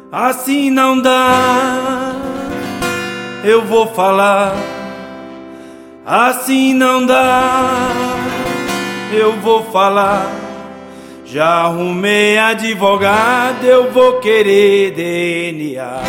Assim não dá, eu vou falar. Assim não dá, eu vou falar. Já arrumei advogado, eu vou querer DNA.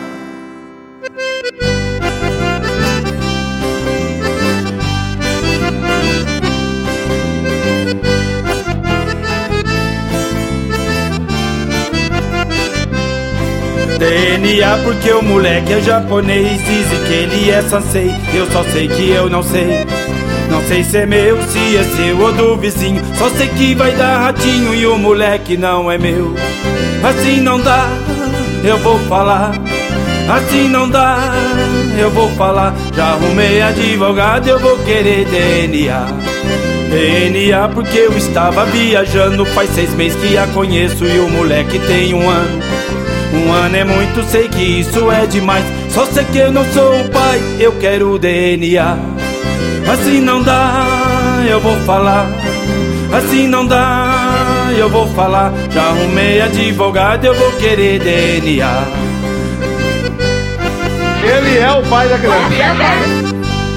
DNA porque o moleque é japonês. Dizem que ele é sansei, eu só sei que eu não sei. Não sei se é meu, se é seu ou do vizinho. Só sei que vai dar ratinho e o moleque não é meu. Assim não dá, eu vou falar. Assim não dá, eu vou falar. Já arrumei advogado, eu vou querer DNA. DNA porque eu estava viajando. Faz 6 meses que a conheço e o moleque tem 1 ano. 1 ano é muito, sei que isso é demais. Só sei que eu não sou o pai, eu quero DNA. Assim não dá, eu vou falar. Assim não dá, eu vou falar. Já arrumei advogado, eu vou querer DNA. Ele é o pai da criança.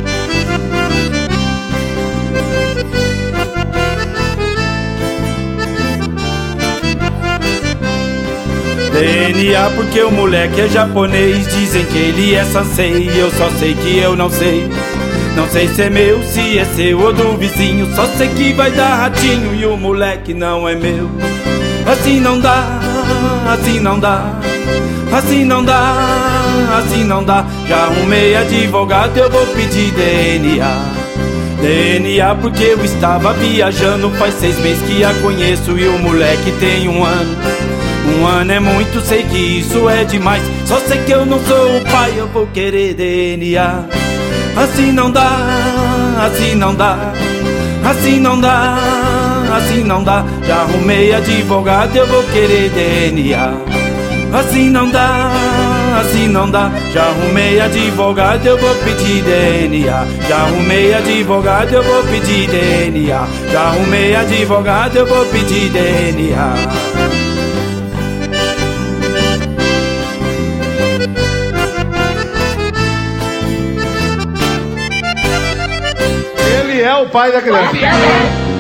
DNA porque o moleque é japonês. Dizem que ele é sansei, eu só sei que eu não sei. Não sei se é meu, se é seu ou do vizinho. Só sei que vai dar ratinho e o moleque não é meu. Assim não dá, assim não dá. Assim não dá, assim não dá. Já arrumei advogado, eu vou pedir DNA. DNA porque eu estava viajando. Faz 6 meses que a conheço e o moleque tem 1 ano. 1 ano é muito, sei que isso é demais. Só sei que eu não sou o pai, eu vou querer DNA. Assim não dá, assim não dá. Assim não dá, assim não dá. Já arrumei advogado, eu vou querer DNA. Assim não dá, assim não dá. Já arrumei advogado, eu vou pedir DNA. Já arrumei advogado, eu vou pedir DNA. Já arrumei advogado, eu vou pedir DNA. Ele é o pai da criança.